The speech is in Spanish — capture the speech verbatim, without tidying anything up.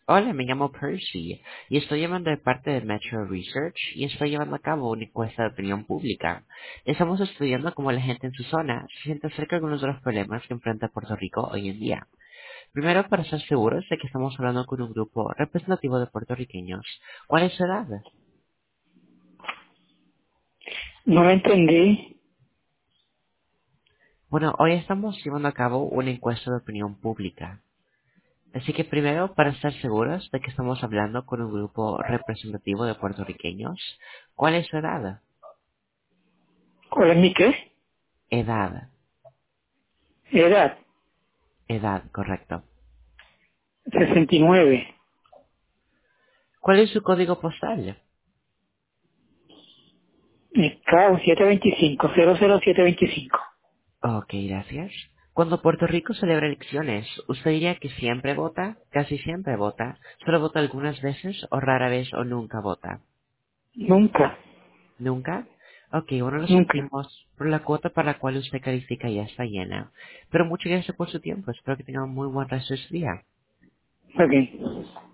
Hola, me llamo Percy y estoy llamando de parte de Metro Research y estoy llevando a cabo una encuesta de opinión pública. Estamos estudiando cómo la gente en su zona se siente acerca de algunos de los problemas que enfrenta Puerto Rico hoy en día. Primero, para estar seguros de que estamos hablando con un grupo representativo de puertorriqueños, ¿cuál es su edad? No lo entendí. Bueno, hoy estamos llevando a cabo una encuesta de opinión pública. Así que primero, para estar seguros de que estamos hablando con un grupo representativo de puertorriqueños, ¿cuál es su edad? ¿Cuál es mi qué? Edad. Edad, Edad, correcto. sesenta y nueve. ¿Cuál es su código postal? Chicago siete veinticinco, cero cero siete veinticinco. Ok, gracias. Cuando Puerto Rico celebra elecciones, ¿usted diría que siempre vota, casi siempre vota, solo vota algunas veces o rara vez o nunca vota? Nunca, ¿Nunca? Ok, bueno, lo nunca. sentimos, pero la cuota para la cual usted califica ya está llena. Pero muchas gracias por su tiempo, espero que tenga un muy buen resto de su día. Ok.